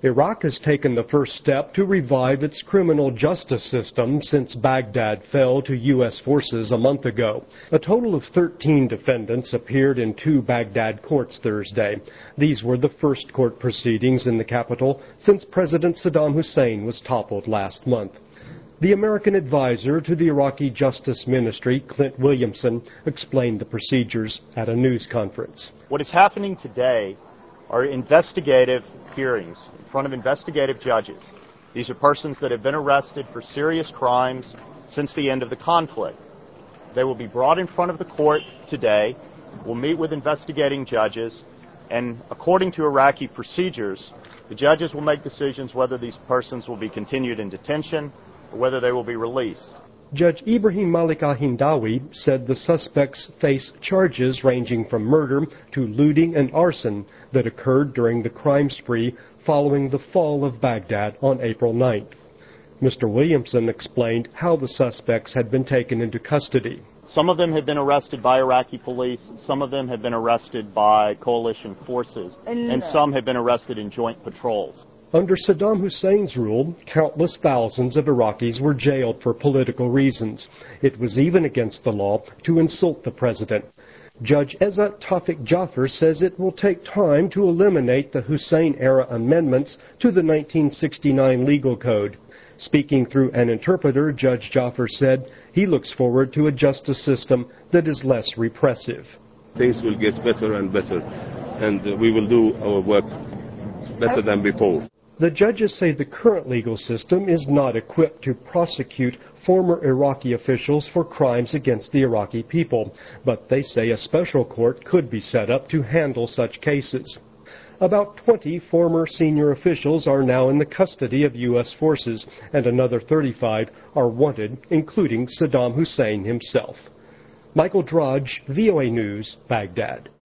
Iraq has taken the first step to revive its criminal justice system since Baghdad fell to U.S. forces a month ago. A total of 13 defendants appeared in 2 Baghdad courts Thursday. These were the first court proceedings in the capital since President Saddam Hussein was toppled last month. The American advisor to the Iraqi Justice Ministry, Clint Williamson, explained the procedures at a news conference. What is happening today are investigative hearings in front of investigative judges. These are persons that have been arrested for serious crimes since the end of the conflict. They will be brought in front of the court today, will meet with investigating judges, and according to Iraqi procedures, the judges will make decisions whether these persons will be continued in detention or whether they will be released. Judge Ibrahim Malik Al-Hindawi said the suspects face charges ranging from murder to looting and arson that occurred during the crime spree following the fall of Baghdad on April 9th. Mr. Williamson explained how the suspects had been taken into custody. Some of them have been arrested by Iraqi police, some of them have been arrested by coalition forces, and some have been arrested in joint patrols. Under Saddam Hussein's rule, countless thousands of Iraqis were jailed for political reasons. It was even against the law to insult the president. Judge Ezzat Tawfiq Jaffer says it will take time to eliminate the Hussein-era amendments to the 1969 legal code. Speaking through an interpreter, Judge Jaffer said he looks forward to a justice system that is less repressive. Things will get better and better, and we will do our work better than before. The judges say the current legal system is not equipped to prosecute former Iraqi officials for crimes against the Iraqi people, but they say a special court could be set up to handle such cases. About 20 former senior officials are now in the custody of U.S. forces, and another 35 are wanted, including Saddam Hussein himself. Michael Drudge, VOA News, Baghdad.